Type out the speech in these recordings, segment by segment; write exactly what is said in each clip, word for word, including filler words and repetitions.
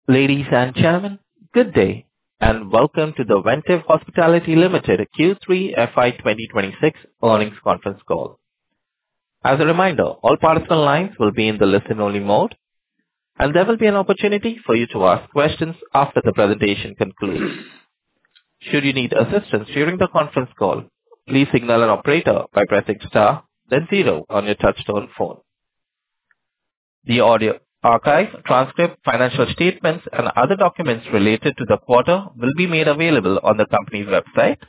Ladies and gentlemen, good day, and welcome to the Ventive Hospitality Limited Q three F Y twenty twenty-six earnings conference call. As a reminder, all participant lines will be in the listen-only mode, and there will be an opportunity for you to ask questions after the presentation concludes. Should you need assistance during the conference call, please signal an operator by pressing star, then zero on your touchtone phone. The audio archive, transcript, financial statements, and other documents related to the quarter will be made available on the company's website.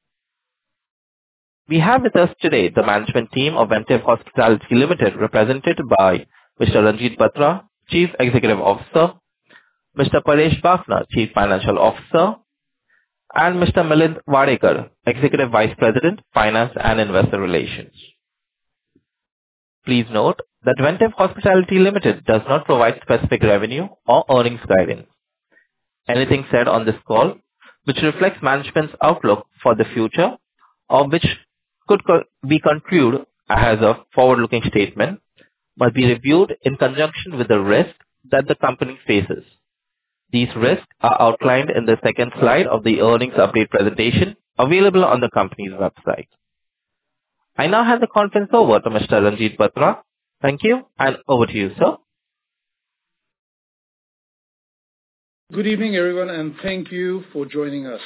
We have with us today the management team of Ventive Hospitality Limited, represented by Mister Ranjit Batra, Chief Executive Officer, Mister Paresh Bafna, Chief Financial Officer, and Mister Milind Wadekar, Executive Vice President, Finance and Investor Relations. Please note that Ventive Hospitality Limited does not provide specific revenue or earnings guidance. Anything said on this call, which reflects management's outlook for the future or which could co- be construed as a forward-looking statement, must be reviewed in conjunction with the risk that the company faces. These risks are outlined in the second slide of the earnings update presentation available on the company's website. I now hand the conference over to Mister Ranjit Batra. Thank you, and over to you, sir. Good evening, everyone, and thank you for joining us.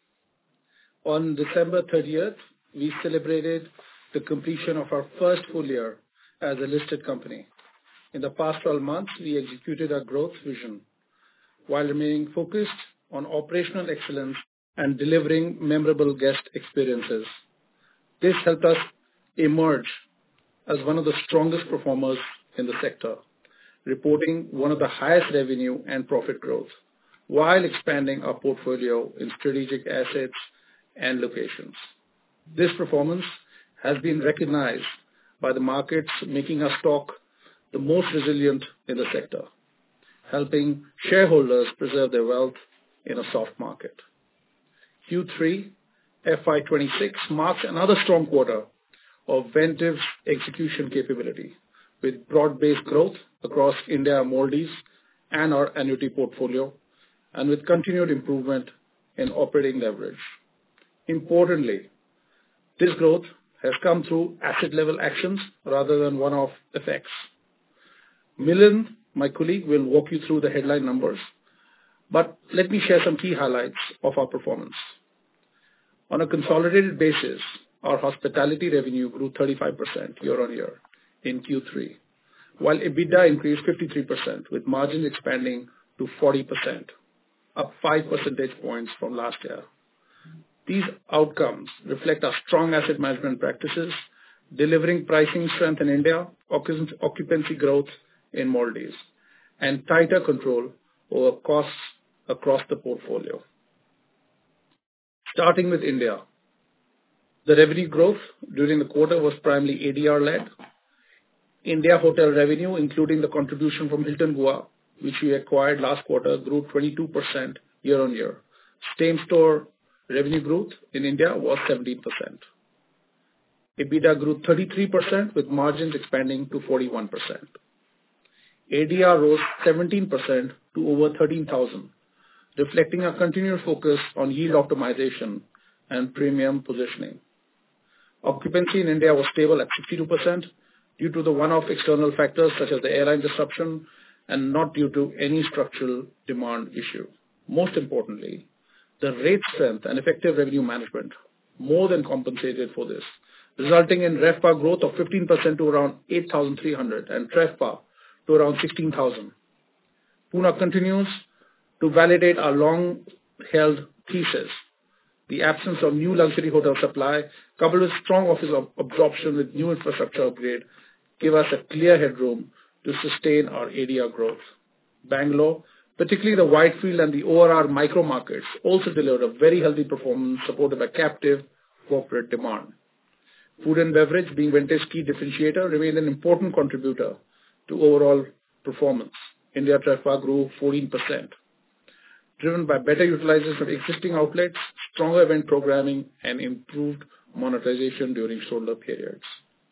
On December thirtieth, we celebrated the completion of our first full year as a listed company. In the past twelve months, we executed our growth vision while remaining focused on operational excellence and delivering memorable guest experiences. This helped us emerge as one of the strongest performers in the sector, reporting one of the highest revenue and profit growth, while expanding our portfolio in strategic assets and locations. This performance has been recognized by the markets, making our stock the most resilient in the sector, helping shareholders preserve their wealth in a soft market. Q three F Y twenty-six marks another strong quarter of Ventive's execution capability, with broad-based growth across India, Maldives, and our annuity portfolio, and with continued improvement in operating leverage. Importantly, this growth has come through asset-level actions rather than one-off effects. Milind, my colleague, will walk you through the headline numbers, but let me share some key highlights of our performance. On a consolidated basis, our hospitality revenue grew thirty-five percent year-on-year in Q three, while EBITDA increased fifty-three percent, with margins expanding to forty percent, up five percentage points from last year. These outcomes reflect our strong asset management practices, delivering pricing strength in India, occupancy growth in Maldives, and tighter control over costs across the portfolio. Starting with India, the revenue growth during the quarter was primarily A D R-led. India hotel revenue, including the contribution from Hilton Goa, which we acquired last quarter, grew twenty-two percent year-on-year. Same-store revenue growth in India was seventeen percent. EBITDA grew thirty-three percent, with margins expanding to forty-one percent. A D R rose seventeen percent to over thirteen thousand, reflecting a continued focus on yield optimization and premium positioning. Occupancy in India was stable at sixty-two percent due to the one-off external factors such as the airline disruption and not due to any structural demand issue. Most importantly, the rate strength and effective revenue management more than compensated for this, resulting in RevPAR growth of fifteen percent to around eight thousand three hundred and TRevPAR to around sixteen thousand. Pune continues to validate our long-held thesis. The absence of new luxury hotel supply, coupled with strong office absorption with new infrastructure upgrade, give us a clear headroom to sustain our A D R growth. Bangalore, particularly the Whitefield and the O R R micro markets, also delivered a very healthy performance supported by captive corporate demand. Food and beverage, being Ventive's key differentiator, remained an important contributor to overall performance. India TRevPAR grew fourteen percent, driven by better utilization of existing outlets, stronger event programming, and improved monetization during shoulder periods.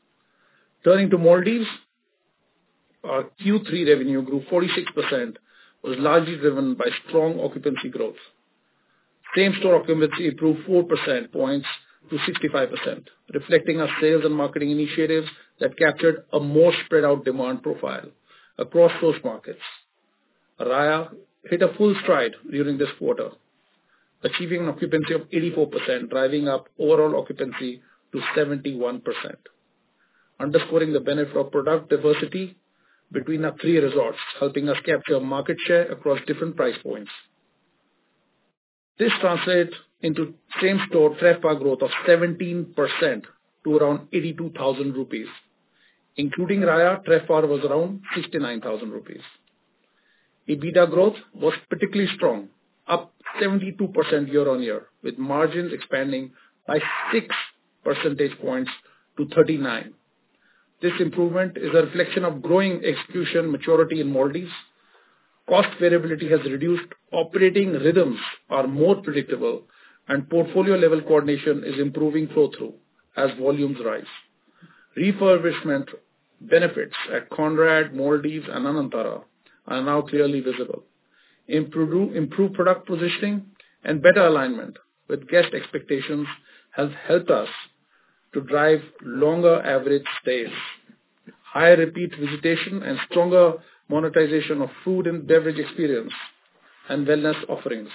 Turning to Maldives, our Q three revenue grew forty-six percent, was largely driven by strong occupancy growth. Same-store occupancy improved four percent points to sixty-five percent, reflecting our sales and marketing initiatives that captured a more spread-out demand profile across those markets. Raya hit a full stride during this quarter, achieving an occupancy of eighty-four percent, driving up overall occupancy to seventy-one percent, underscoring the benefit of product diversity between our three resorts, helping us capture market share across different price points. This translates into same-store TRevPAR growth of seventeen percent to around eighty-two thousand rupees. Including Raya, TRevPAR was around sixty-nine thousand rupees. EBITDA growth was particularly strong, up seventy-two percent year-on-year, with margins expanding by six percentage points to thirty-nine. This improvement is a reflection of growing execution maturity in Maldives. Cost variability has reduced, operating rhythms are more predictable, and portfolio-level coordination is improving flow-through as volumes rise. Refurbishment benefits at Conrad, Maldives, and Anantara are now clearly visible. Improve, improved product positioning and better alignment with guest expectations has helped us to drive longer average stays, higher repeat visitation, and stronger monetization of food and beverage experience and wellness offerings.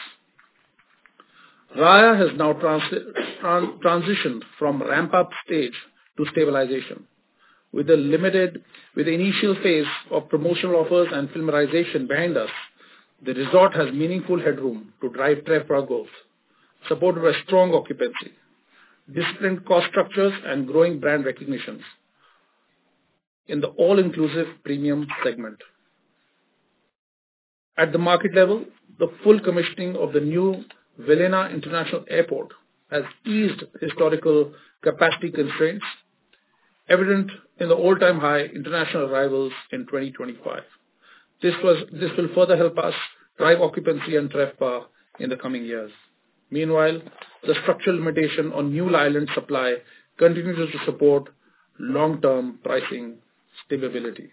Raya has now trans- tran- transitioned from ramp-up stage to stabilization. With the limited, with the initial phase of promotional offers and familiarization behind us, the resort has meaningful headroom to drive TRevPAR growth, supported by strong occupancy, disciplined cost structures, and growing brand recognitions in the all-inclusive premium segment. At the market level, the full commissioning of the new Vilhena International Airport has eased historical capacity constraints, evident in the all-time high international arrivals in twenty twenty-five. This, was, this will further help us drive occupancy and TRevPAR in the coming years. Meanwhile, the structural limitation on new island supply continues to support long-term pricing stability.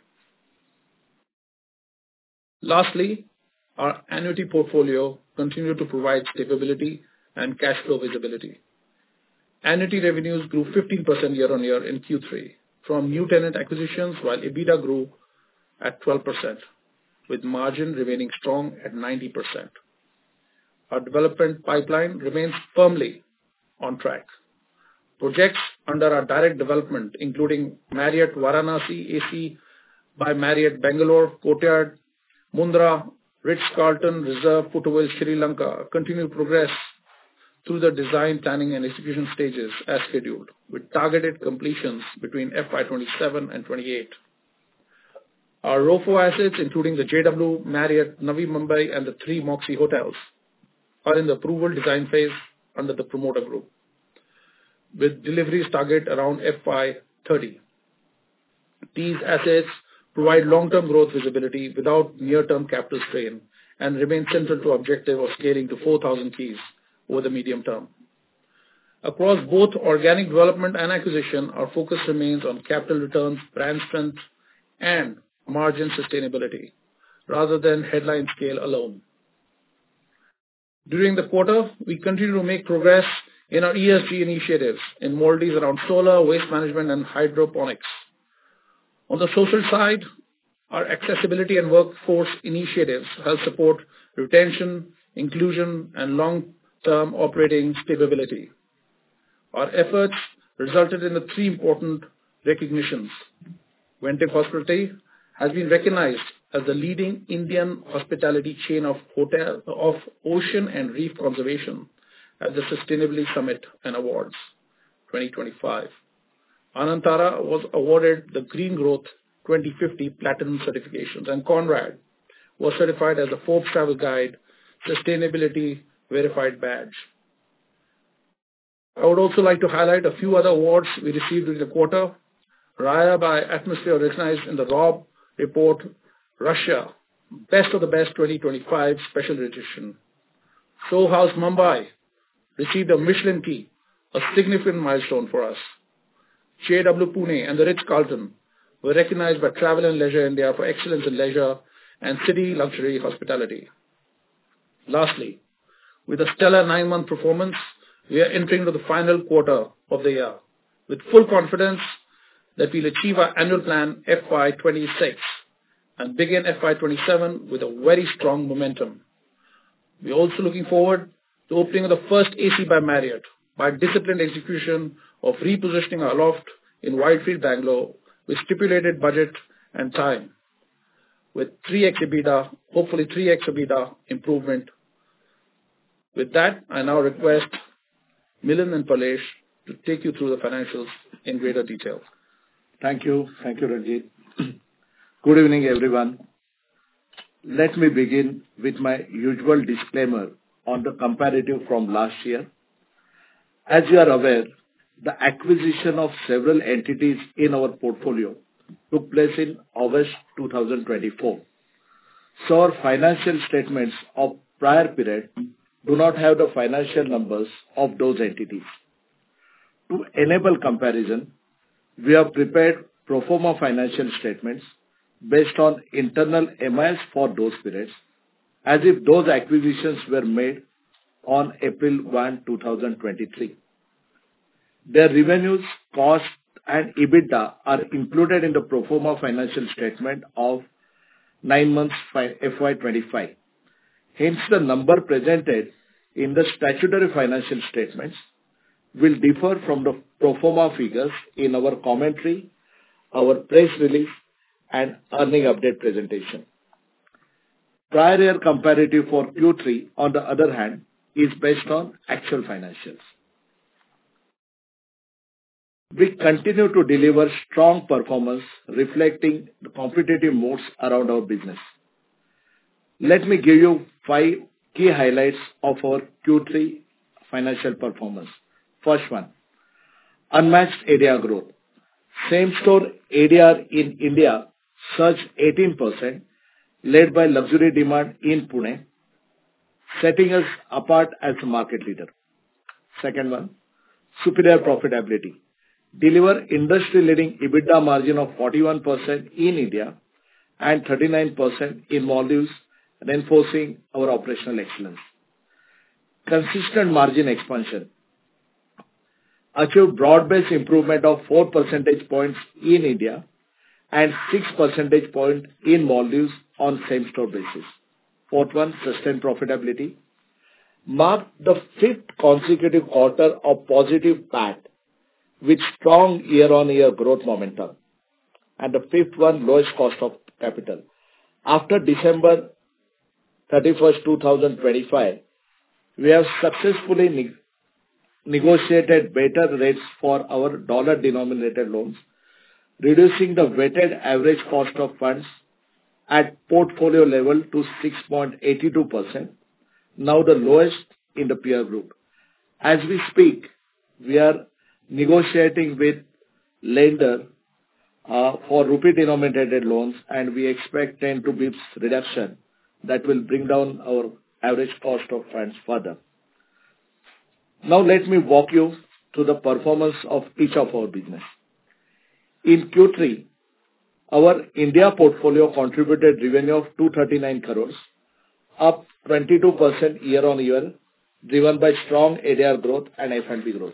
Lastly, our annuity portfolio continued to provide stability and cash flow visibility. Annuity revenues grew fifteen percent year-on-year in Q three from new tenant acquisitions, while EBITDA grew at twelve percent, with margin remaining strong at ninety percent. Our development pipeline remains firmly on track. Projects under our direct development, including Marriott Varanasi A C by Marriott Bangalore, Courtyard, Mundra, Ritz-Carlton Reserve, Puttavel, Sri Lanka, continue to progress through the design, planning, and execution stages as scheduled, with targeted completions between F Y twenty-seven and twenty-eight. Our ROFO assets, including the J W Marriott Navi Mumbai and the three Moxy hotels, are in the approval design phase under the promoter group, with deliveries target around F Y thirty. These assets provide long-term growth visibility without near-term capital strain and remain central to our objective of scaling to four thousand keys over the medium term. Across both organic development and acquisition, our focus remains on capital returns, brand strength, and margin sustainability, rather than headline scale alone. During the quarter, we continue to make progress in our E S G initiatives in Maldives around solar, waste management, and hydroponics. On the social side, our accessibility and workforce initiatives help support retention, inclusion, and long-term operating stability. Our efforts resulted in the three important recognitions. Ventive Hospitality has been recognized as the leading Indian hospitality chain of hotel of ocean and reef conservation at the Sustainability Summit and Awards twenty twenty-five. Anantara was awarded the Green Growth twenty fifty Platinum certifications, and Conrad was certified as a Forbes Travel Guide Sustainability Verified badge. I would also like to highlight a few other awards we received during the quarter. Raya by Atmosphere recognized in the Robb Report Russia Best of the Best twenty twenty-five Special Edition. Soho House Mumbai received a Michelin key, a significant milestone for us. J W Pune and the Ritz-Carlton were recognized by Travel and Leisure India for excellence in leisure and City Luxury Hospitality. Lastly, with a stellar nine-month performance, we are entering into the final quarter of the year with full confidence that we'll achieve our annual plan F Y twenty-six and begin F Y twenty-seven with a very strong momentum. We're also looking forward to opening the first A C by Marriott by disciplined execution of repositioning our loft in Whitefield, Bangalore with stipulated budget and time, with three x EBITDA, hopefully three x EBITDA improvement. With that, I now request Milind and Palesh to take you through the financials in greater detail. Thank you. Thank you, Ranjit. Good evening, everyone. Let me begin with my usual disclaimer on the comparative from last year. As you are aware, the acquisition of several entities in our portfolio took place in August two thousand twenty-four. So our financial statements of prior period do not have the financial numbers of those entities. To enable comparison, we have prepared pro forma financial statements based on internal M I S for those periods, as if those acquisitions were made on April first, two thousand twenty-three. Their revenues, costs, and EBITDA are included in the pro forma financial statement of nine months F Y twenty-five. Hence, the number presented in the statutory financial statements will differ from the pro forma figures in our commentary, our press release, and earning update presentation. Prior year comparative for Q three, on the other hand, is based on actual financials. We continue to deliver strong performance reflecting the competitive modes around our business. Let me give you five key highlights of our Q three financial performance. First one, unmatched A D R growth. Same-store A D R in India surged eighteen percent, led by luxury demand in Pune, setting us apart as a market leader. Second one, superior profitability. Deliver industry-leading EBITDA margin of forty-one percent in India and thirty-nine percent in Maldives, reinforcing our operational excellence. Consistent margin expansion. Achieved broad-based improvement of four percentage points in India and six percentage points in Maldives on same-store basis. Fourth one, sustained profitability. Marked the fifth consecutive quarter of positive P A T with strong year-on-year growth momentum. And the fifth one, lowest cost of capital. After December thirty-first, two thousand twenty-five, we have successfully ne- negotiated better rates for our dollar-denominated loans, reducing the weighted average cost of funds at portfolio level to six point eight two percent, now the lowest in the peer group. As we speak, we are negotiating with lender uh, for rupee-denominated loans, and we expect ten to bips reduction that will bring down our average cost of funds further. Now let me walk you through the performance of each of our business. In Q three, our India portfolio contributed revenue of two hundred thirty-nine crores, up twenty-two percent year-on-year, driven by strong A D R growth and F and B growth.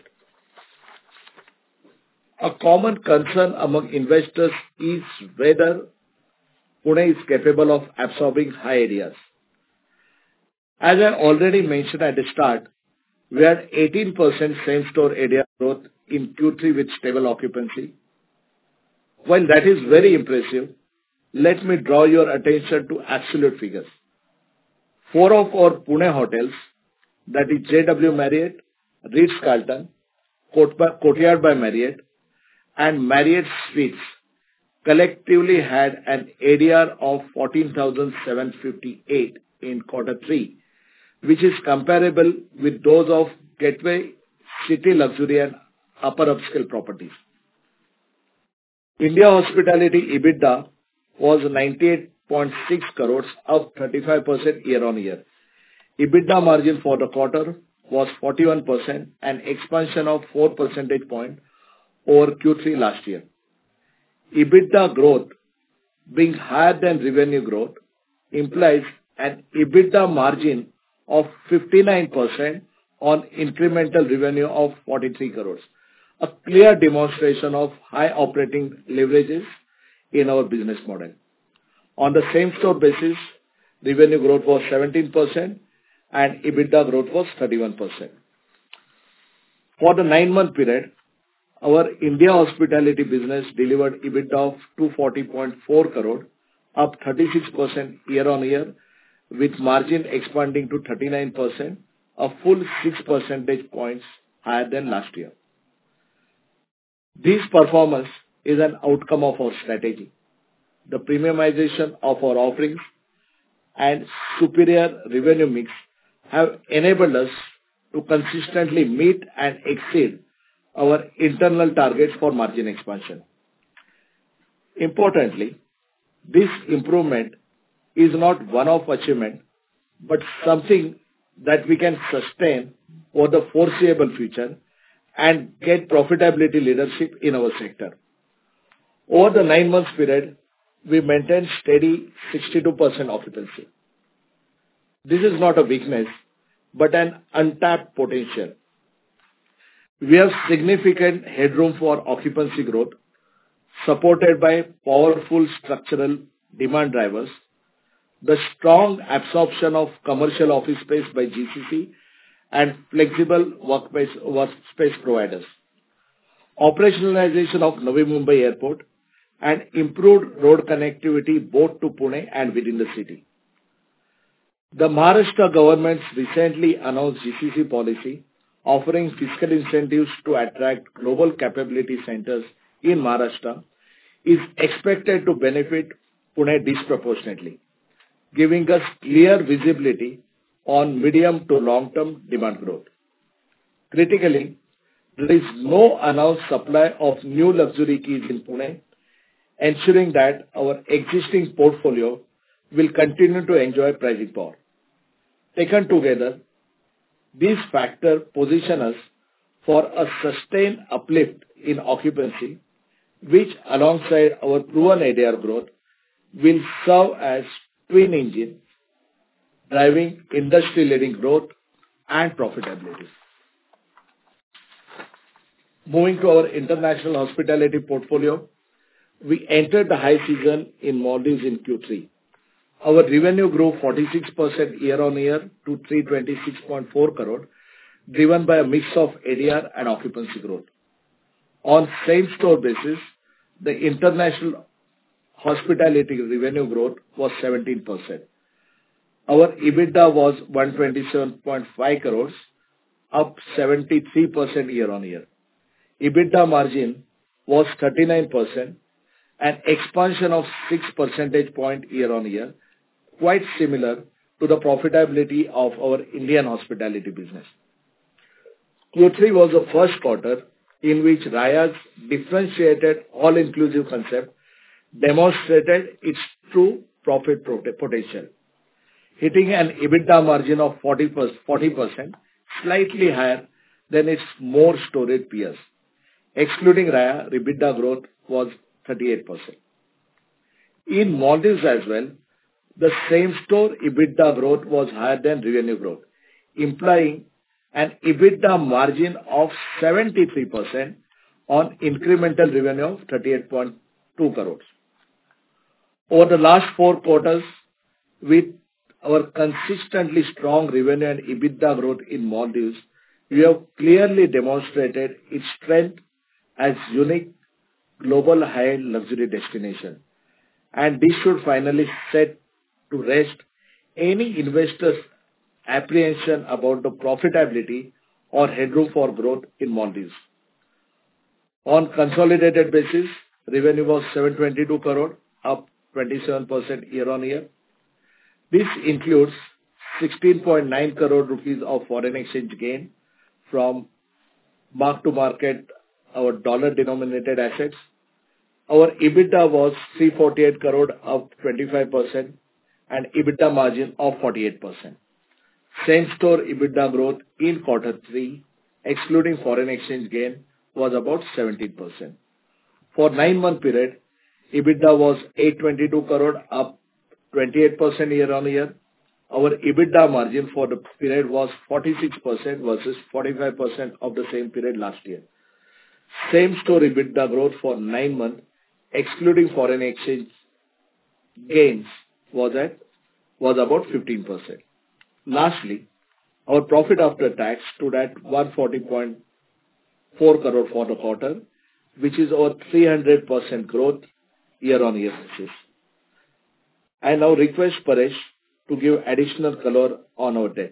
A common concern among investors is whether Pune is capable of absorbing high A D Rs. As I already mentioned at the start, we had eighteen percent same-store A D R growth in Q three with stable occupancy. While that is very impressive, let me draw your attention to absolute figures. Four of our Pune hotels, that is J W Marriott, Ritz-Carlton, Courtyard by Marriott, and Marriott Suites, collectively had an A D R of fourteen thousand seven hundred fifty-eight in quarter three, which is comparable with those of Gateway, City Luxury, and upper upscale properties. India Hospitality EBITDA was ninety-eight point six crores, up thirty-five percent year-on-year. EBITDA margin for the quarter was forty-one percent, an expansion of four percentage points over Q three last year. EBITDA growth being higher than revenue growth implies an EBITDA margin of fifty-nine percent on incremental revenue of forty-three crores, a clear demonstration of high operating leverages in our business model. On the same-store basis, revenue growth was seventeen percent and EBITDA growth was thirty-one percent. For the nine-month period, our India hospitality business delivered EBITDA of two hundred forty point four crore, up thirty-six percent year-on-year, with margin expanding to thirty-nine percent, a full six percentage points higher than last year. This performance is an outcome of our strategy. The premiumization of our offerings and superior revenue mix have enabled us to consistently meet and exceed our internal targets for margin expansion. Importantly, this improvement is not one-off achievement, but something that we can sustain for the foreseeable future and get profitability leadership in our sector. Over the nine months period, we maintained steady sixty-two percent occupancy. This is not a weakness, but an untapped potential. We have significant headroom for occupancy growth, supported by powerful structural demand drivers, the strong absorption of commercial office space by G C C and flexible workspace, workspace providers, operationalization of Navi Mumbai Airport, and improved road connectivity both to Pune and within the city. The Maharashtra government's recently announced G C C policy offering fiscal incentives to attract global capability centers in Maharashtra is expected to benefit Pune disproportionately, giving us clear visibility on medium to long-term demand growth. Critically, there is no announced supply of new luxury keys in Pune, ensuring that our existing portfolio will continue to enjoy pricing power. Taken together, these factors position us for a sustained uplift in occupancy, which alongside our proven A D R growth will serve as twin engine, driving industry-leading growth and profitability. Moving to our international hospitality portfolio, we entered the high season in Maldives in Q three. Our revenue grew forty-six percent year-on-year to three hundred twenty-six point four crore, driven by a mix of A D R and occupancy growth. On same-store basis, the international hospitality revenue growth was seventeen percent. Our EBITDA was one hundred twenty-seven point five crores, up seventy-three percent year-on-year. EBITDA margin was thirty-nine percent, an expansion of six percentage point year-on-year, quite similar to the profitability of our Indian hospitality business. Q three was the first quarter in which Raya's differentiated all-inclusive concept demonstrated its true profit potential, hitting an EBITDA margin of forty percent, slightly higher than its more storied peers. Excluding Raya, EBITDA growth was thirty-eight percent. In Maldives as well, the same-store EBITDA growth was higher than revenue growth, implying an EBITDA margin of seventy-three percent on incremental revenue of thirty-eight point two crores. Over the last four quarters, with our consistently strong revenue and EBITDA growth in Maldives, we have clearly demonstrated its strength as unique global high-end luxury destination, and this should finally set to rest any investor's apprehension about the profitability or headroom for growth in Maldives. On consolidated basis, revenue was seven hundred twenty-two crore, up twenty-seven percent year-on-year. This includes sixteen point nine crore rupees of foreign exchange gain from mark-to-market our dollar-denominated assets. Our EBITDA was three hundred forty-eight crore, up twenty-five percent, and EBITDA margin of forty-eight percent. Same-store EBITDA growth in quarter three, excluding foreign exchange gain, was about seventeen percent. For nine-month period, EBITDA was eight hundred twenty-two crore, up twenty-eight percent year-on-year. Our EBITDA margin for the period was forty-six percent versus forty-five percent of the same period last year. Same-store EBITDA growth for nine months, excluding foreign exchange gains, was at was about fifteen percent. Lastly, our profit after tax stood at one hundred forty point four crore for the quarter, which is over three hundred percent growth year-on-year basis. I now request Paresh to give additional color on our debt.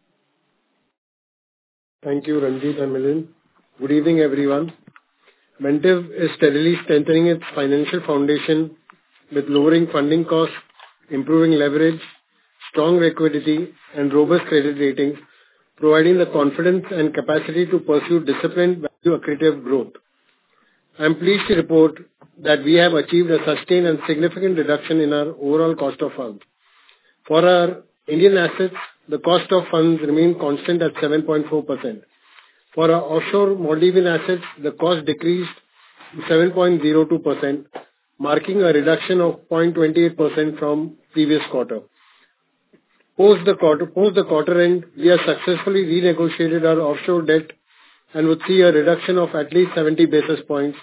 Thank you, Ranjit and Milind. Good evening, everyone. Ventive is steadily strengthening its financial foundation with lowering funding costs, improving leverage, strong liquidity, and robust credit ratings, providing the confidence and capacity to pursue disciplined value-accretive growth. I am pleased to report that we have achieved a sustained and significant reduction in our overall cost of funds. For our Indian assets, the cost of funds remained constant at seven point four percent. For our offshore Maldivian assets, the cost decreased to seven point zero two percent, marking a reduction of zero point two eight percent from previous quarter. Post the quarter, post the quarter end, we have successfully renegotiated our offshore debt and would see a reduction of at least seventy basis points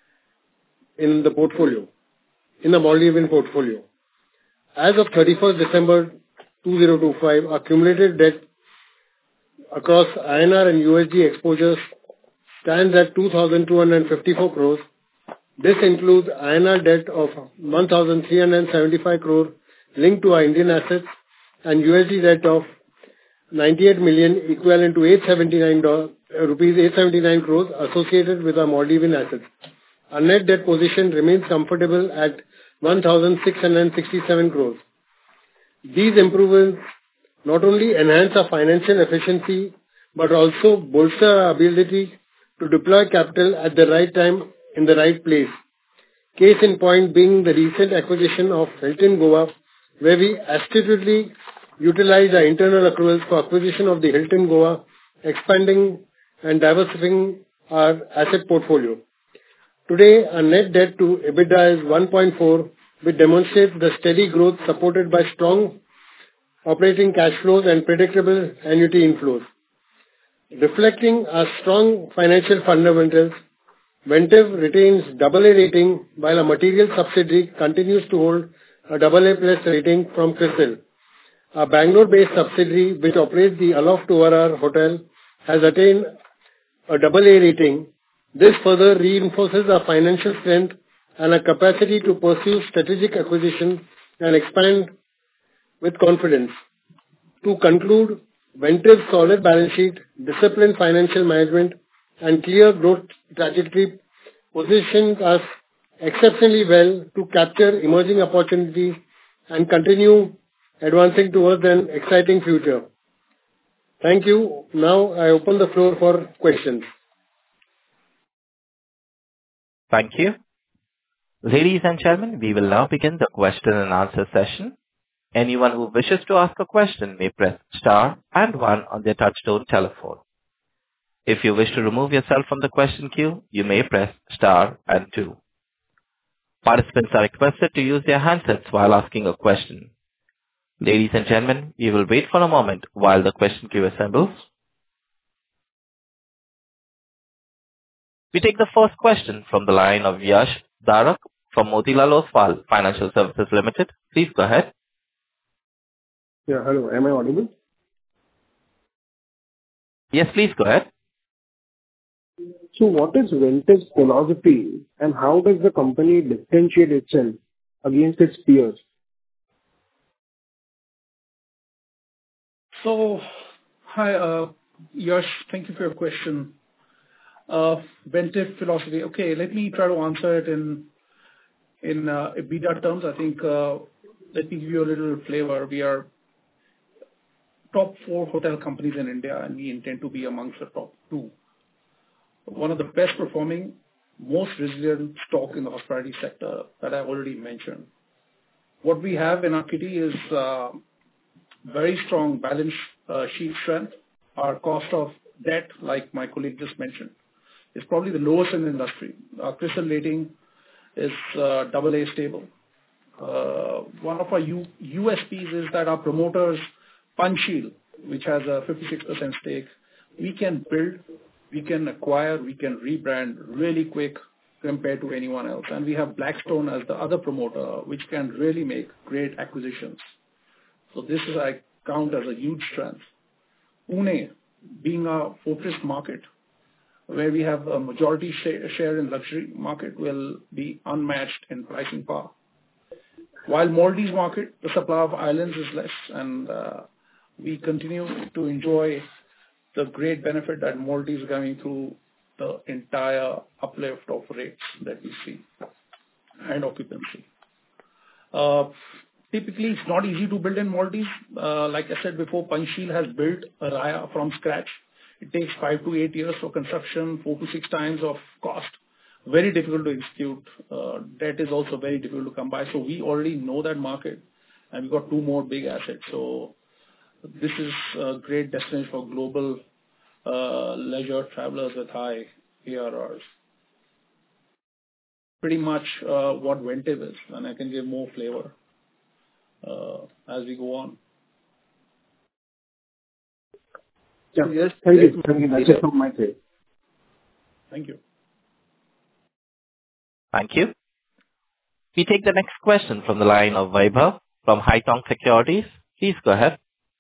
in the portfolio, in the Maldivian portfolio. As of thirty-first December two thousand twenty-five, our cumulative debt across I N R and U S D exposures stands at two thousand two hundred fifty-four crores. This includes I N R debt of one thousand three hundred seventy-five crore linked to our Indian assets and U S D debt of ninety-eight million equivalent to eight hundred seventy-nine rupees eight hundred seventy-nine crores associated with our Maldivian assets. Our net debt position remains comfortable at one thousand six hundred sixty-seven crores. These improvements not only enhance our financial efficiency but also bolster our ability to deploy capital at the right time in the right place. Case in point being the recent acquisition of Hilton Goa, where we astutely utilized our internal accruals for acquisition of the Hilton Goa, expanding and diversifying our asset portfolio. Today, our net debt to EBITDA is one point four, which demonstrates the steady growth supported by strong operating cash flows and predictable annuity inflows. Reflecting our strong financial fundamentals, Ventive retains double A rating while a material subsidiary continues to hold a double A plus rating from CRISIL. Our Bangalore-based subsidiary, which operates the Aloft O R R Hotel, has attained a double A rating. This further reinforces our financial strength and our capacity to pursue strategic acquisitions and expand with confidence. To conclude, Ventive's solid balance sheet, disciplined financial management, and clear growth trajectory positions us exceptionally well to capture emerging opportunities and continue advancing towards an exciting future. Thank you. Now I open the floor for questions. Thank you. Ladies and gentlemen, we will now begin the question and answer session. Anyone who wishes to ask a question may press star and one on their touchtone telephone. If you wish to remove yourself from the question queue, you may press star and two. Participants are requested to use their handsets while asking a question. Ladies and gentlemen, we will wait for a moment while the question queue assembles. We take the first question from the line of Yash Darak from Motilal Oswal Financial Services Limited. Please go ahead. Yeah, hello. Am I audible? Yes, please go ahead. So what is Ventive's philosophy and how does the company differentiate itself against its peers? So, hi, uh, Yash, thank you for your question. Uh, Ventive philosophy. Okay, let me try to answer it in in uh, EBITDA terms. I think uh, let me give you a little flavor. We are top four hotel companies in India, and we intend to be amongst the top two. One of the best performing, most resilient stock in the hospitality sector that I already mentioned. What we have in our kitty is uh, very strong balance uh, sheet strength. Our cost of debt, like my colleague just mentioned, is probably the lowest in the industry. Our CRISIL rating is uh, double A stable. Uh, one of our U- USPs is that our promoters, Panchsheel, which has a fifty-six percent stake, we can build, we can acquire, we can rebrand really quick compared to anyone else. And we have Blackstone as the other promoter, which can really make great acquisitions. So this is, I count as a huge strength. Pune, being a fortress market, where we have a majority share, share in luxury market, will be unmatched in pricing power. While Maldives market, the supply of islands is less, and uh, we continue to enjoy the great benefit that Maldives is going through the entire uplift of rates that we see and occupancy. Uh, typically, it's not easy to build in Maldives. Uh, like I said before, Panchsheel has built a Raya from scratch. It takes five to eight years for construction, four to six times of cost. Very difficult to execute. Uh, debt is also very difficult to come by. So we already know that market, and we've got two more big assets. So this is a great destination for global uh, leisure travelers with high A R Rs. Pretty much uh, what Ventive is, and I can give more flavor uh, as we go on. Yeah. Yes, Thank let you. me- Thank you. That's it from my side. Thank you. Thank you. We take the next question from the line of Vaibhav from Haitong Securities. Please go ahead.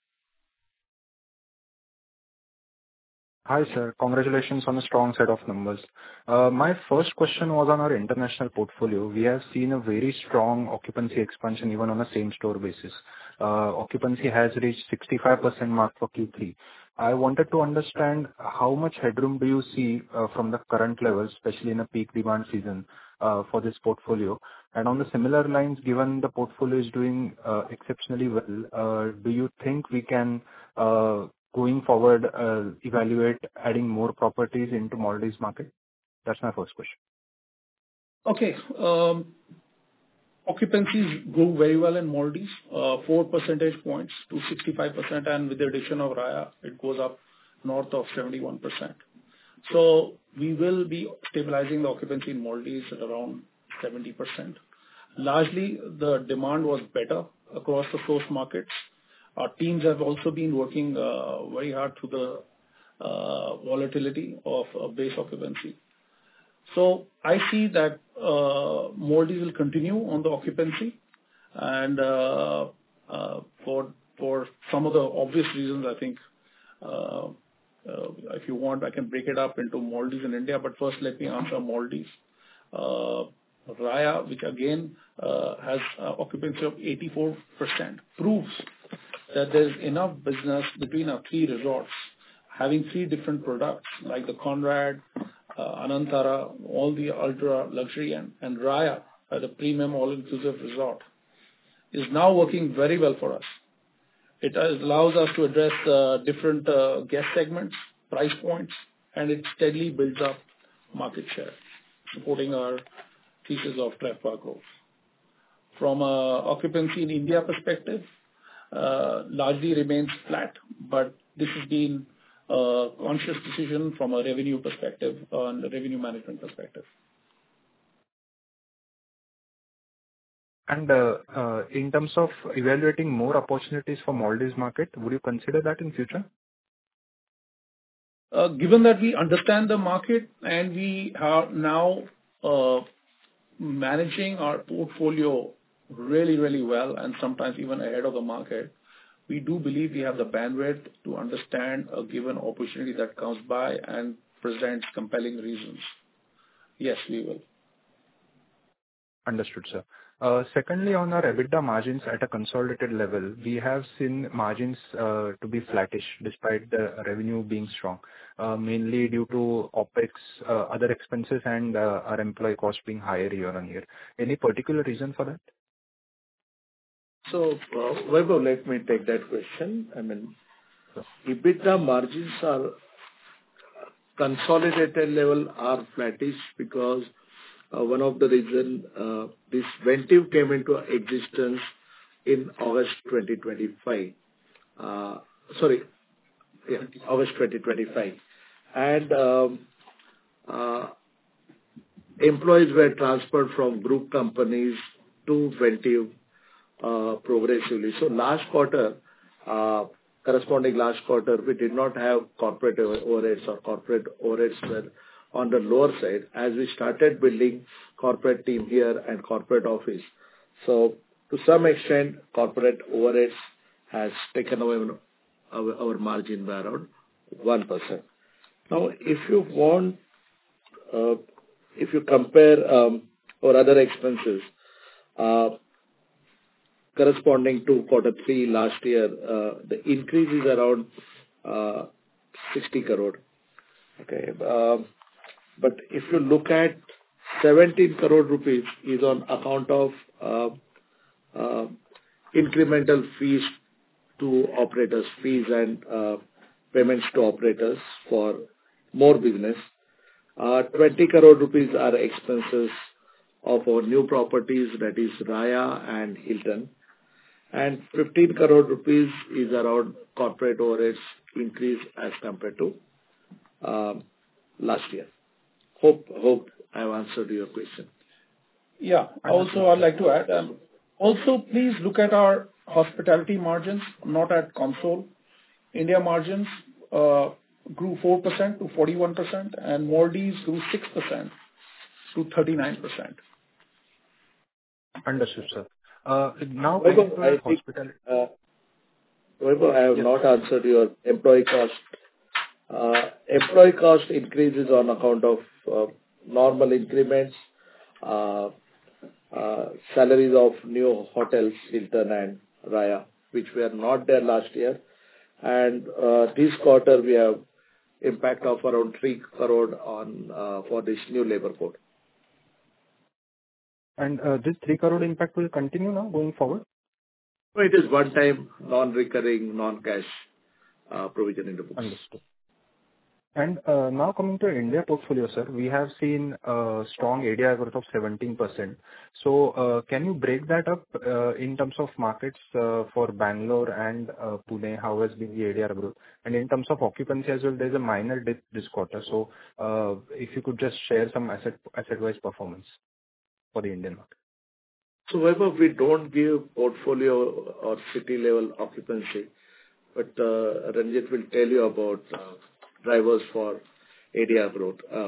Hi, sir. Congratulations on a strong set of numbers. Uh, My first question was on our international portfolio. We have seen a very strong occupancy expansion even on a same-store basis. Uh, Occupancy has reached sixty-five percent mark for Q three. I wanted to understand how much headroom do you see uh, from the current levels, especially in a peak demand season, uh, for this portfolio? And on the similar lines, given the portfolio is doing uh, exceptionally well, uh, do you think we can uh, going forward, uh, evaluate adding more properties into Maldives market? That's my first question. Okay. Um, occupancies grew very well in Maldives, uh, four percentage points to sixty-five percent, and with the addition of Raya, it goes up north of seventy-one percent. So we will be stabilizing the occupancy in Maldives at around seventy percent. Largely, the demand was better across the source markets. Our teams have also been working uh, very hard through the uh, volatility of uh, base occupancy. So I see that uh, Maldives will continue on the occupancy, and uh, uh, for for some of the obvious reasons, I think uh, uh, if you want, I can break it up into Maldives and India. But first, let me answer Maldives. Uh, Raya, which again uh, has uh, occupancy of eighty-four percent, proves that there's enough business between our three resorts, having three different products like the Conrad, uh, Anantara, all the ultra luxury, and, and Raya, uh, the premium all-inclusive resort, is now working very well for us. It allows us to address uh, different uh, guest segments, price points, and it steadily builds up market share, supporting our thesis of RevPAR growth. From a occupancy in India perspective, uh, largely remains flat, but this has been a conscious decision from a revenue perspective and a revenue management perspective. And uh, uh, in terms of evaluating more opportunities for Maldives market, would you consider that in future? Uh, given that we understand the market and we are now uh, managing our portfolio really, really well, and sometimes even ahead of the market, we do believe we have the bandwidth to understand a given opportunity that comes by and presents compelling reasons. Yes, we will. Understood, sir. Uh, Secondly, on our EBITDA margins at a consolidated level, we have seen margins uh, to be flattish despite the revenue being strong, uh, mainly due to OpEx, uh, other expenses, and uh, our employee cost being higher year-on-year. Any particular reason for that? So, uh, Vaibhav, let me take that question. I mean, EBITDA margins are consolidated level are flattish because uh, one of the reason uh, this Ventive came into existence in August twenty twenty-five. Uh, sorry, yeah, August twenty twenty-five, and um, uh, employees were transferred from group companies to Ventive uh, progressively. So last quarter, uh, corresponding last quarter, we did not have corporate overheads or corporate overheads were on the lower side as we started building corporate team here and corporate office. So to some extent, corporate overheads has taken away our, our margin by around one percent. Now, if you want, uh, if you compare um, our other expenses, uh, corresponding to quarter three last year, uh, the increase is around uh, sixty crore. Okay. Um, But if you look at seventeen crore rupees is on account of uh, uh, incremental fees to operators, fees and uh, payments to operators for more business. Uh, twenty crore rupees are expenses of our new properties, that is Raya and Hilton. And fifteen crore rupees is around corporate overheads increase as compared to um, last year. Hope hope I've answered your question. Yeah. Also, I'd like to add, um, also, please look at our hospitality margins, not at console. India margins uh, grew four percent to forty-one percent, and Maldives grew six percent to thirty-nine percent. Understood, sir. Uh, Now, Vaibhav, I think, hospitality. uh, Vaibhav, I have Yes. not answered your employee cost. Uh, Employee cost increases on account of uh, normal increments, uh, uh, salaries of new hotels, Hilton and Raya, which were not there last year. And uh, this quarter, we have impact of around three crore on uh, for this new labor code. And uh, this three crore impact will continue now going forward? So it is one-time, non-recurring, non-cash uh, provision in the books. Understood. And uh, now coming to India portfolio, sir, we have seen uh, strong A D R growth of seventeen percent. So uh, can you break that up uh, in terms of markets uh, for Bangalore and uh, Pune? How has been the A D R growth? And in terms of occupancy as well, there's a minor dip this quarter. So uh, if you could just share some asset asset-wise performance for the Indian market. So Vaibhav, we don't give portfolio or city level occupancy, but uh, Ranjit will tell you about uh, drivers for A D R growth. Uh,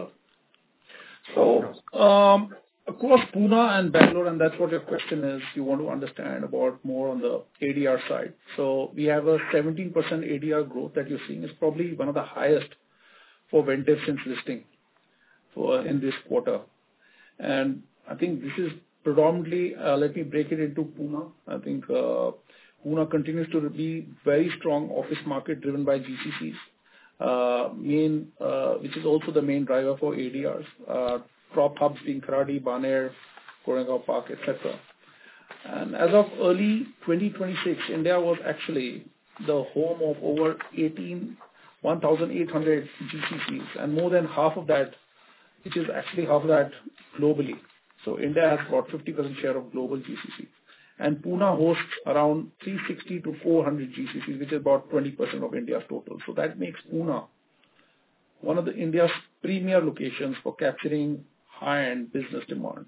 So, um, across Pune and Bangalore, and that's what your question is, you want to understand about more on the A D R side. So we have a seventeen percent A D R growth that you're seeing. Is probably one of the highest for Ventive since listing for in this quarter. And I think this is predominantly, uh, let me break it into Pune. I think uh, Pune continues to be very strong office market driven by G C Cs. Uh, main, uh, which is also the main driver for A D Rs. Uh, top hubs being Kharadi, Baner, Goregaon Park, et cetera. And as of early twenty twenty-six, India was actually the home of over eighteen, one thousand eight hundred G C Cs, and more than half of that, which is actually half of that globally. So India has got fifty percent share of global G C Cs. And Pune hosts around three sixty to four hundred G C Cs, which is about twenty percent of India's total. So that makes Pune one of the India's premier locations for capturing high-end business demand.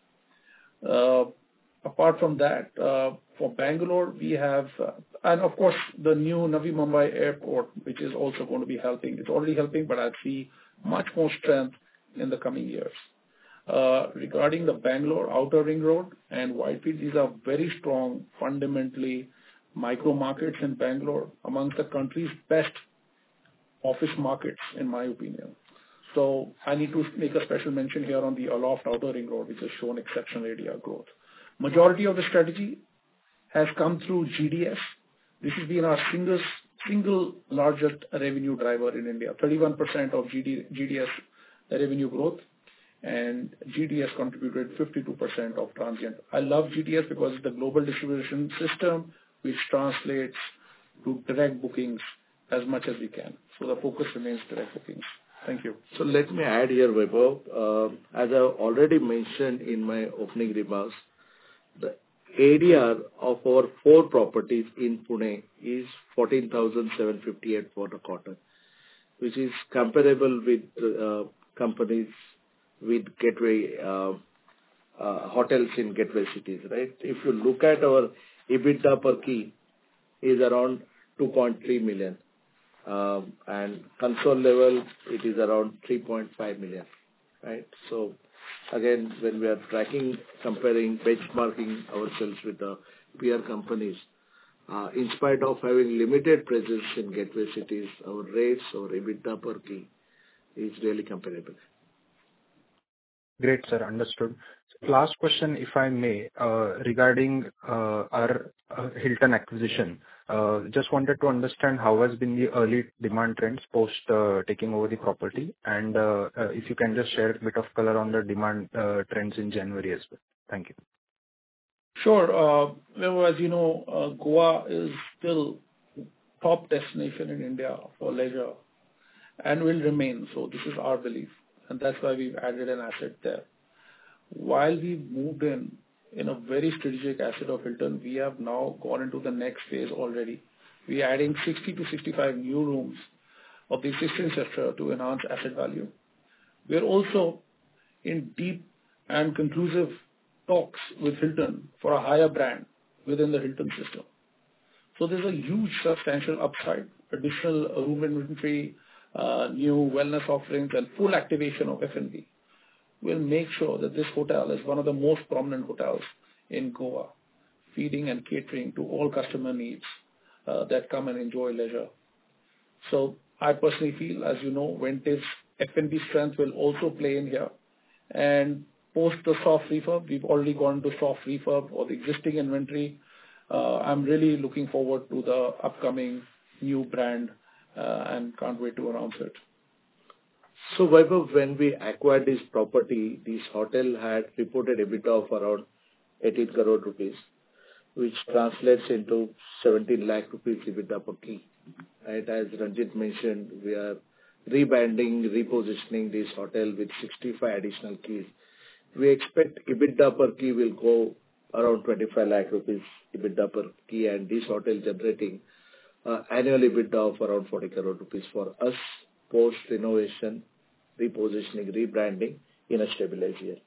Uh, apart from that, uh, for Bangalore, we have, uh, and of course, the new Navi Mumbai airport, which is also going to be helping. It's already helping, but I see much more strength in the coming years. Uh, regarding the Bangalore Outer Ring Road and Whitefield, these are very strong, fundamentally micro markets in Bangalore, amongst the country's best office markets, in my opinion. So I need to make a special mention here on the Aloft Outer Ring Road, which has shown exceptional A D R growth. Majority of the strategy has come through G D S. This has been our single, single largest revenue driver in India, thirty-one percent of G D S revenue growth. And G D S contributed fifty-two percent of transient. I love G D S because it's the global distribution system which translates to direct bookings as much as we can. So the focus remains direct bookings. Thank you. So let me add here, Vaibhav. Uh, as I already mentioned in my opening remarks, the A D R of our four properties in Pune is fourteen thousand seven hundred fifty-eight for the quarter, which is comparable with uh, companies with gateway uh, uh, hotels in gateway cities, right? If you look at our EBITDA per key is around two point three million, um, and console level it is around three point five million, right? So again, when we are tracking, comparing, benchmarking ourselves with the peer companies, uh, in spite of having limited presence in gateway cities, our rates or EBITDA per key is really comparable. Great, sir. Understood. Last question, if I may, uh, regarding uh, our uh, Hilton acquisition. Uh, Just wanted to understand how has been the early demand trends post uh, taking over the property, and uh, uh, if you can just share a bit of color on the demand uh, trends in January as well. Thank you. Sure. Uh, well, as you know, uh, Goa is still top destination in India for leisure and will remain. So this is our belief, and that's why we've added an asset there. While we've moved in in a very strategic asset of Hilton, we have now gone into the next phase already. We are adding sixty to sixty-five new rooms of the existing sector to enhance asset value. We are also in deep and conclusive talks with Hilton for a higher brand within the Hilton system. So there's a huge substantial upside, additional room inventory, uh, new wellness offerings, and full activation of F and B. We'll make sure that this hotel is one of the most prominent hotels in Goa, feeding and catering to all customer needs uh, that come and enjoy leisure. So I personally feel, as you know, Ventive's F and B strength will also play in here. And post the soft refurb, we've already gone to soft refurb or the existing inventory. Uh, I'm really looking forward to the upcoming new brand uh, and can't wait to announce it. So Vaibhav, when we acquired this property, this hotel had reported EBITDA of around eighteen crore rupees, which translates into seventeen lakh rupees EBITDA per key. Right, as Ranjit mentioned, we are rebranding, repositioning this hotel with sixty-five additional keys. We expect EBITDA per key will go around twenty-five lakh rupees EBITDA per key, and this hotel generating uh, annual EBITDA of around forty crore rupees for us post renovation, repositioning, rebranding in a stabilized year.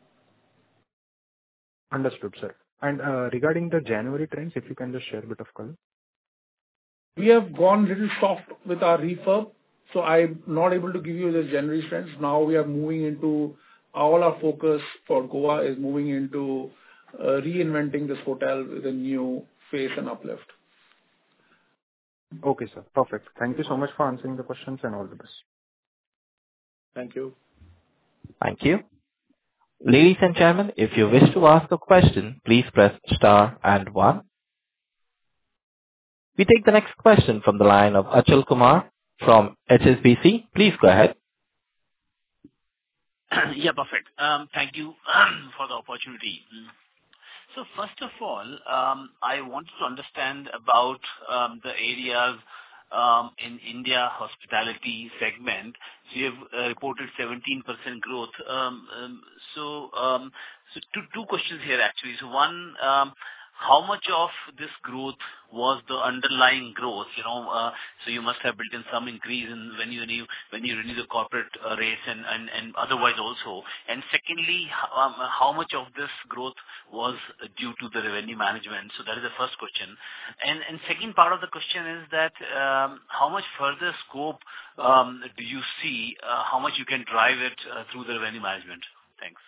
Understood, sir. And uh, regarding the January trends, if you can just share a bit of color. We have gone a little soft with our refurb, so I'm not able to give you the January trends. Now we are moving into, all our focus for Goa is moving into uh, reinventing this hotel with a new face and uplift. Okay, sir. Perfect. Thank you so much for answering the questions, and all the best. Thank you. Thank you. Ladies and gentlemen, if you wish to ask a question, please press star and one. We take the next question from the line of Achal Kumar from H S B C. Please go ahead. Yeah, perfect. Um, Thank you for the opportunity. So first of all, um, I wanted to understand about um, the areas um, in India hospitality segment. So you've uh, reported seventeen percent growth. Um, um, So um, so two two questions here, actually. So one, um, how much of this growth was the underlying growth? You know, uh, so you must have built in some increase in when you renew when you renew the corporate uh, rates and, and, and otherwise also. And secondly, h- um, how much of this growth was due to the revenue management? So that is the first question. And and second part of the question is that um, how much further scope um, do you see? Uh, how much you can drive it uh, through the revenue management? Thanks.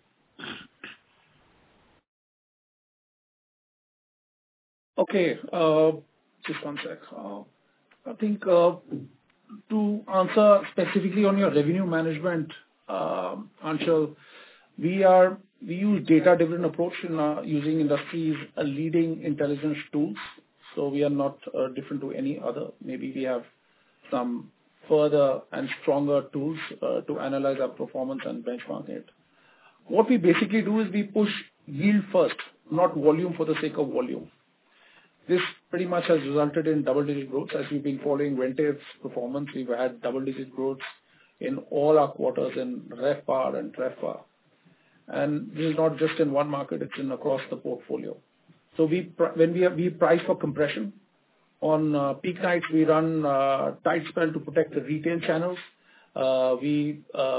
Okay, uh, just one sec. Uh, I think uh, to answer specifically on your revenue management, uh, Anshul, we are we use data-driven approach in uh, using industry's uh, leading intelligence tools. So we are not uh, different to any other. Maybe we have some further and stronger tools uh, to analyze our performance and benchmark it. What we basically do is we push yield first, not volume for the sake of volume. This pretty much has resulted in double-digit growth. As you've been following Ventive's performance, we've had double-digit growth in all our quarters in RevPAR and TRevPAR. And this is not just in one market, it's in across the portfolio. So we when we we price for compression, on uh, peak nights, we run uh, tight spell to protect the retail channels. Uh, we uh,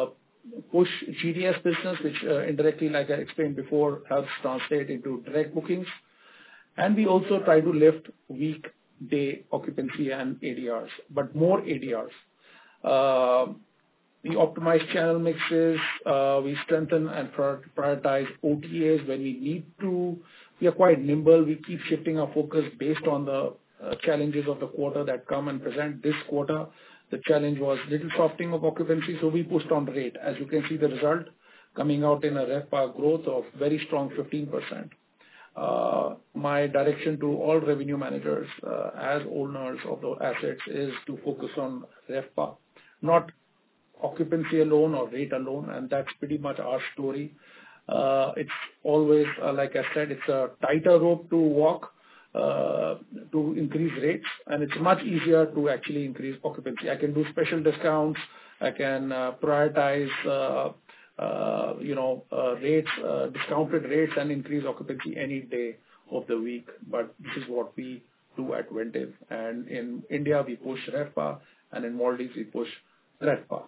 push G D S business, which uh, indirectly, like I explained before, helps translate into direct bookings. And we also try to lift weekday occupancy and A D Rs, but more A D Rs. Uh, we optimize channel mixes. Uh, we strengthen and prioritize O T As when we need to. We are quite nimble. We keep shifting our focus based on the uh, challenges of the quarter that come and present. This quarter, the challenge was little softening of occupancy, so we pushed on rate. As you can see, the result coming out in a RevPAR growth of very strong fifteen percent. Uh, my direction to all revenue managers uh, as owners of the assets is to focus on RevPAR, not occupancy alone or rate alone, and that's pretty much our story. Uh, it's always, uh, like I said, it's a tighter rope to walk uh, to increase rates, and it's much easier to actually increase occupancy. I can do special discounts. I can uh, prioritize uh, Uh, you know, uh, rates, uh, discounted rates and increase occupancy any day of the week. But this is what we do at Ventive. And in India, we push RevPAR, and in Maldives, we push RevPAR.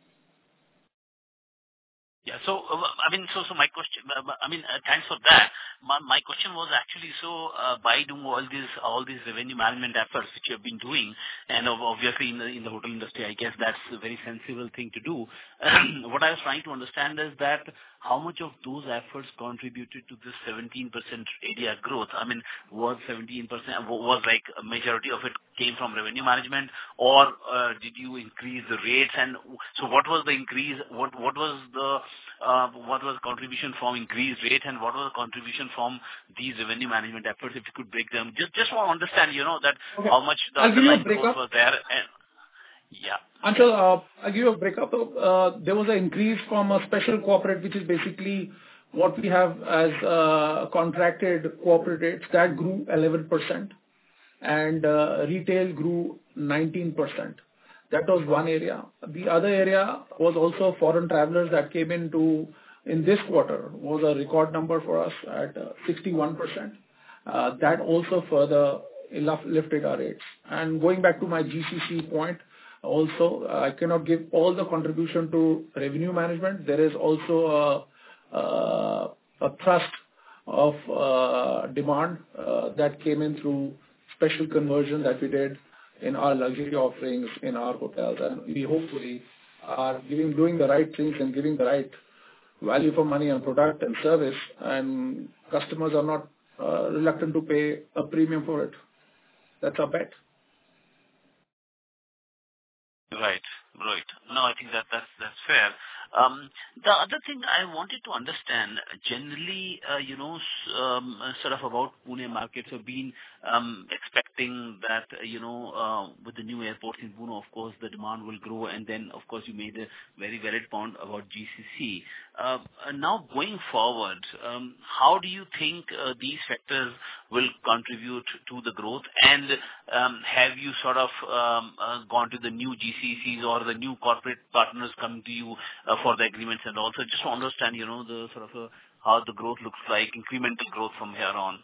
Yeah. So, uh, I mean, so, so my question, uh, I mean, uh, thanks for that. My, my question was actually, so, uh, by doing all these, all these revenue management efforts which you have been doing, and obviously in the, in the hotel industry, I guess that's a very sensible thing to do. What I was trying to understand is that how much of those efforts contributed to this seventeen percent A D R growth? I mean, was seventeen percent, was like a majority of it came from revenue management, or uh, did you increase the rates? And so what was the increase, what, what was the, uh, what was contribution from increased rate, and what was the contribution from these revenue management efforts, if you could break them? Just, just want to understand, you know, that okay. how much the I'll give you a underlying growth breakup. was there. And, yeah. Anshul, uh, I'll give you a breakup. Uh, there was an increase from a special corporate, which is basically what we have as uh, contracted corporate rates. That grew eleven percent, and uh, retail grew nineteen percent. That was one area. The other area was also foreign travelers that came into in this quarter was a record number for us at uh, sixty-one percent. Uh, that also further lifted our rates. And going back to my G C C point, also, uh, I cannot give all the contribution to revenue management. There is also a, uh, a thrust of uh, demand uh, that came in through special conversion that we did in our luxury offerings in our hotels, and we hopefully are giving, doing the right things and giving the right value for money on product and service, and customers are not uh, reluctant to pay a premium for it. That's our bet. Right. Right. No, I think that that's that's fair. Um, the other thing I wanted to understand, generally, uh, you know, s- um, uh, sort of about Pune markets have been um, expecting that, uh, you know, uh, with the new airports in Pune, of course, the demand will grow, and then, of course, you made a very valid point about G C C. Uh, uh, now, going forward, um, how do you think uh, these factors will contribute to the growth? And um, have you sort of um, uh, gone to the new G C Cs or the new corporate partners coming to you uh, for the agreements, and also just to understand, you know, the sort of uh, how the growth looks like, incremental growth from here on?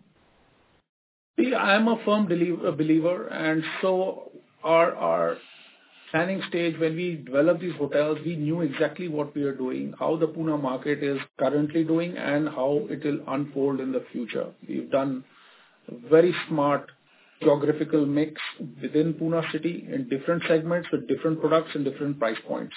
See, I am a firm believer, believer, and so our our planning stage, when we developed these hotels, we knew exactly what we are doing, how the Pune market is currently doing, and how it will unfold in the future. We've done very smart geographical mix within Pune city in different segments with different products and different price points.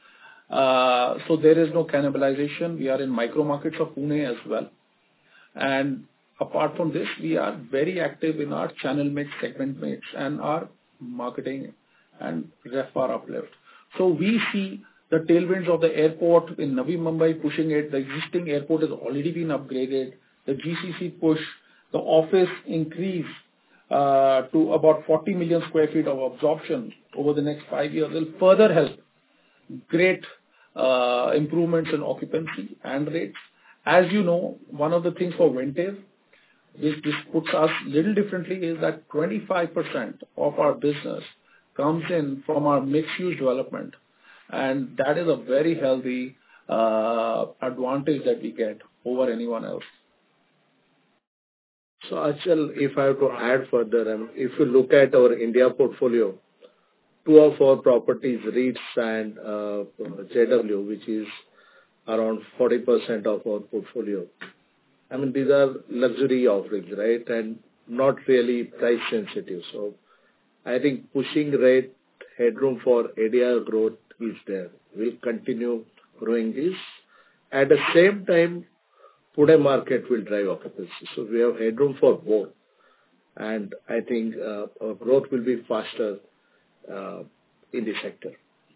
Uh, so there is no cannibalization. We are in micro markets of Pune as well. And apart from this, we are very active in our channel mix, segment mix, and our marketing and RevPAR uplift. So we see the tailwinds of the airport in Navi Mumbai pushing it. The existing airport has already been upgraded. The G C C push, the office increase uh, to about forty million square feet of absorption over the next five years will further help great uh, improvements in occupancy and rates. As you know, one of the things for Ventive, which this puts us a little differently, is that twenty-five percent of our business comes in from our mixed-use development, and that is a very healthy uh, advantage that we get over anyone else. So, Achal, if I have to add further, um, if you look at our India portfolio, two of our properties, REITs and uh, J W, which is around forty percent of our portfolio. I mean, these are luxury offerings, right? And not really price sensitive. So I think pushing rate headroom for A D R growth is there. We'll continue growing this. At the same time, Pune market will drive occupancy. So we have headroom for both. And I think uh, our growth will be faster uh, in the sector.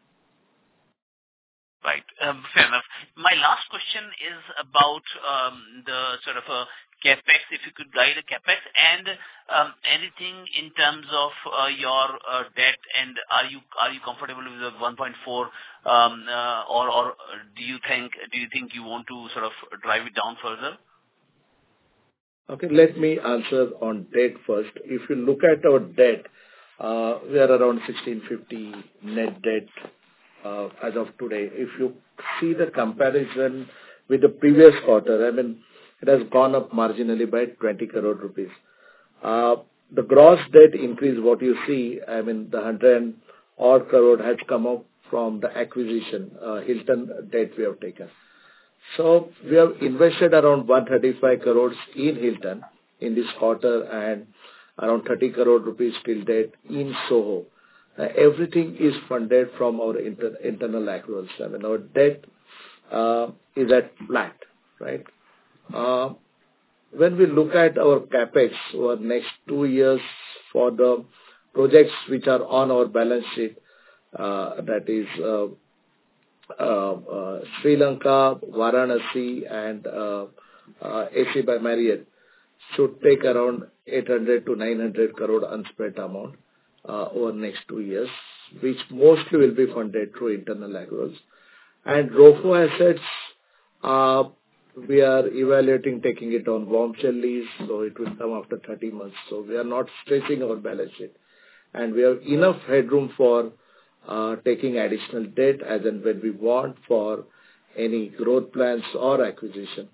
Right. Um, fair enough. My last question is about um, the sort of a CapEx, if you could guide a CapEx, and um, anything in terms of uh, your uh, debt, and are you are you comfortable with the one point four, um, uh, or or do you think do you think you want to sort of drive it down further? Okay, let me answer on debt first. If you look at our debt, uh, we are around sixteen fifty net debt uh, as of today. If you see the comparison with the previous quarter, I mean, it has gone up marginally by twenty crore rupees. Uh, the gross debt increase, what you see, I mean, the one hundred odd crore has come up from the acquisition, uh, Hilton debt we have taken. So we have invested around one hundred thirty-five crores in Hilton in this quarter and around thirty crore rupees till debt in Soho. Uh, everything is funded from our inter- internal accruals. I mean, our debt uh, is at flat, right? Uh, when we look at our CapEx over next two years for the projects which are on our balance sheet, uh, that is uh, uh, uh, Sri Lanka, Varanasi, and uh, uh, A C by Marriott, should take around eight hundred to nine hundred crore unspent amount uh, over next two years, which mostly will be funded through internal accruals. And ROFO assets, uh, we are evaluating taking it on bombshell lease, so it will come after thirty months. So we are not stretching our balance sheet. And we have enough headroom for uh, taking additional debt as and when we want for any growth plans or acquisition.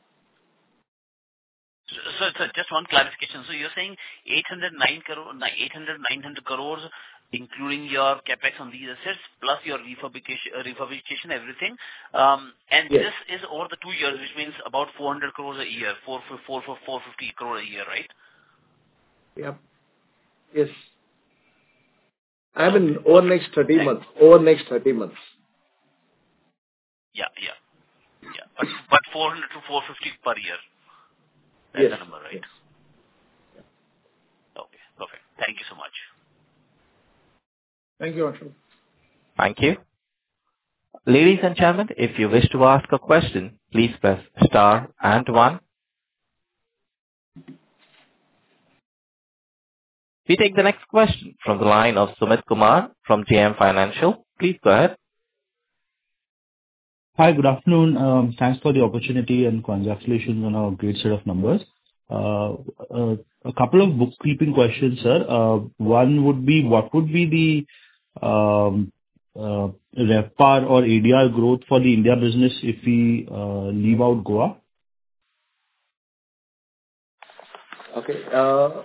So, so, so just one clarification. So you're saying eight hundred nine crore, eight hundred, nine hundred crores, including your capex on these assets, plus your refurbishment, uh, refurbishment, everything. Um, and Yes. this is over the two years, which means about four hundred crores a year, four, four, four, four, four fifty crore a year, right? Yeah. Yes. I mean, over next thirty months. Over next thirty months. Yeah, yeah, yeah. But, but four hundred to four fifty per year. That's Yes. the number, right? Yes. Okay, perfect. Thank you so much. Thank you, Anshul. Thank you. Ladies and gentlemen, if you wish to ask a question, please press star and one. We take the next question from the line of Sumit Kumar from J M Financial. Please go ahead. Hi, good afternoon. Um, Thanks for the opportunity and congratulations on a great set of numbers. Uh, uh, A couple of bookkeeping questions, sir. Uh, One would be, what would be the um, uh, RevPAR or A D R growth for the India business if we uh, leave out Goa? Okay. Uh,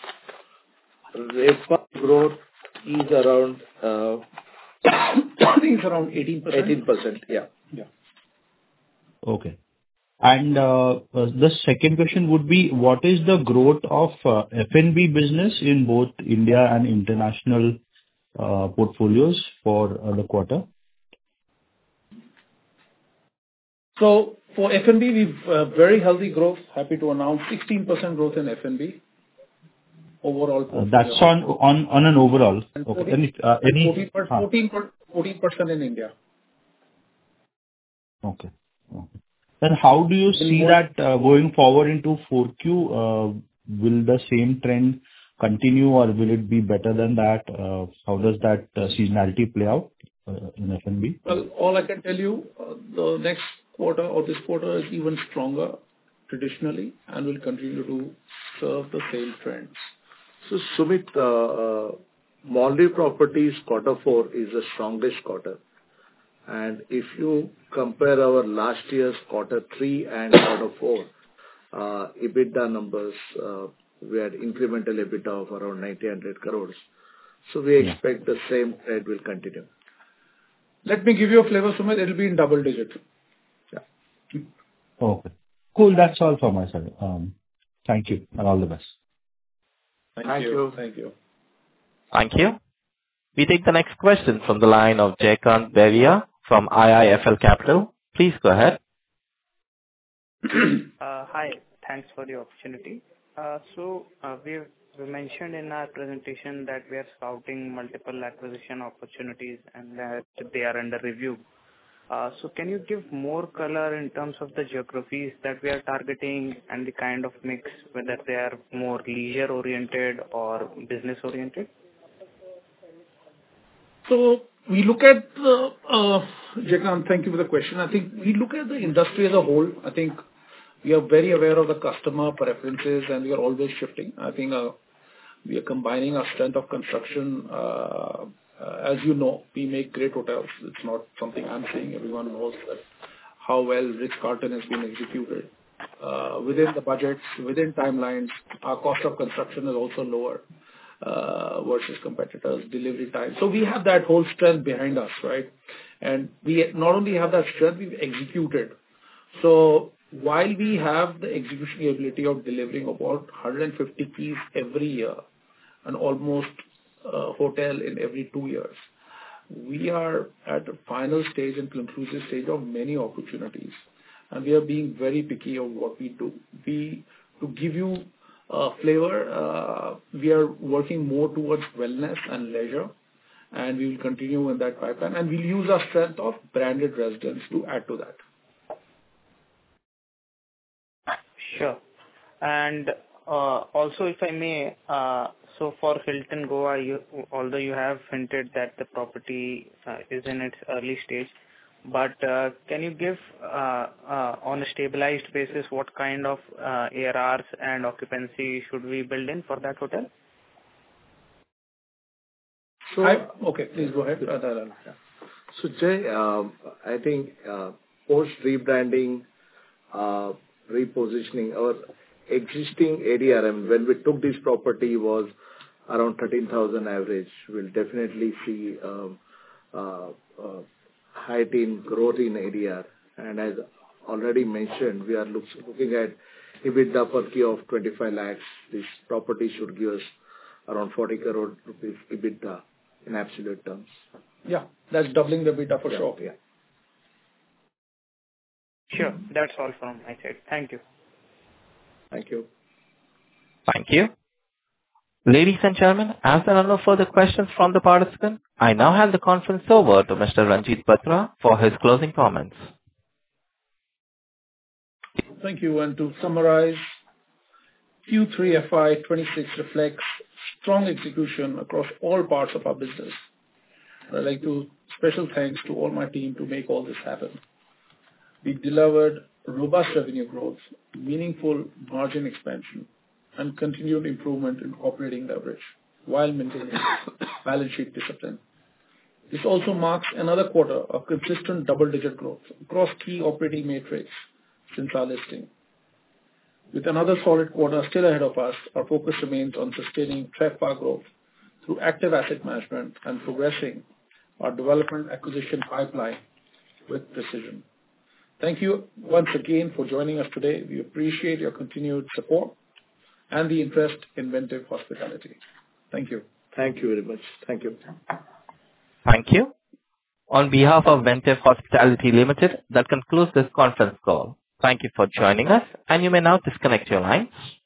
RevPAR growth is around uh, I think it's around eighteen percent. eighteen percent. Yeah. Yeah. Okay. And uh, uh, the second question would be, what is the growth of uh, F and B business in both India and international uh, portfolios for uh, the quarter? So for F and B, we've uh, very healthy growth. Happy to announce sixteen percent growth in F and B overall. Uh, portfolio. That's on on on an overall. And Okay. fourteen Any uh, any- fourteen per- huh. fourteen per- fourteen percent in India. Okay. Okay. Then how do you see more- that uh, going forward into four Q? Uh, Will the same trend continue, or will it be better than that? Uh, How does that uh, seasonality play out uh, in F and B? Well, all I can tell you, uh, the next quarter or this quarter is even stronger traditionally and will continue to serve the same trends. So, Sumit, uh, uh, Maldives Properties quarter four is the strongest quarter. And if you compare our last year's quarter three and quarter four, uh, EBITDA numbers, uh, we had incremental EBITDA of around ninety hundred crores. So we Yeah. expect the same trend will continue. Let me give you a flavor, Sumit. It'll be in double digit. Yeah. Okay. Cool. That's all from my side. Um, Thank you, and all the best. Thank, Thank you. you. Thank you. Thank you. We take the next question from the line of Jaykant Beria from I I F L Capital. Please go ahead. Uh, Hi. Thanks for the opportunity. Uh, So uh, we we mentioned in our presentation that we are scouting multiple acquisition opportunities and that they are under review. Uh, So can you give more color in terms of the geographies that we are targeting and the kind of mix, whether they are more leisure-oriented or business-oriented? So we look at the, uh, Jaykant, thank you for the question. I think we look at the industry as a whole. I think we are very aware of the customer preferences, and we are always shifting. I think uh, we are combining our strength of construction. Uh, uh, as you know, we make great hotels. It's not something I'm saying. Everyone knows that how well Ritz-Carlton has been executed. Uh, within the budgets, within timelines, our cost of construction is also lower uh, versus competitors, delivery time. So we have that whole strength behind us, right? And we not only have that strength, we've executed. So while we have the execution ability of delivering about one hundred fifty keys every year and almost a hotel in every two years, we are at the final stage and conclusive stage of many opportunities. And we are being very picky of what we do. We, to give you a flavor, uh, we are working more towards wellness and leisure, and we will continue in that pipeline. And we'll use our strength of branded residence to add to that. Sure. And uh, also, if I may, uh, so for Hilton Goa, you, although you have hinted that the property uh, is in its early stage, but uh, can you give, uh, uh, on a stabilized basis, what kind of uh, A R Rs and occupancy should we build in for that hotel? So, I, okay, please go ahead. Uh, Dalal. so Jay, um, I think uh, post rebranding, uh, repositioning, our existing A D R M, when we took this property, was around thirteen thousand average. We'll definitely see um, uh, uh, high teen growth in A D R. And as already mentioned, we are look, looking at EBITDA per key of twenty-five lakhs. This property should give us around forty crore rupees EBITDA in absolute terms. Yeah, that's doubling the EBITDA for Yeah, sure. yeah. Sure. That's all from my side. Thank you. Thank you. Thank you. Ladies and gentlemen, as there are no further questions from the participant, I now hand the conference over to Mister Ranjit Batra for his closing comments. Thank you. And to summarize, Q three F Y twenty-six reflects strong execution across all parts of our business. I'd like to special thanks to all my team to make all this happen. We delivered robust revenue growth, meaningful margin expansion, and continued improvement in operating leverage while maintaining balance sheet discipline. This also marks another quarter of consistent double-digit growth across key operating metrics since our listing. With another solid quarter still ahead of us, our focus remains on sustaining TRevPAR growth through active asset management and progressing our development acquisition pipeline with precision. Thank you once again for joining us today. We appreciate your continued support and the interest in Ventive Hospitality. Thank you. Thank you very much. Thank you. Thank you. On behalf of Ventive Hospitality Limited, that concludes this conference call. Thank you for joining us, and you may now disconnect your lines.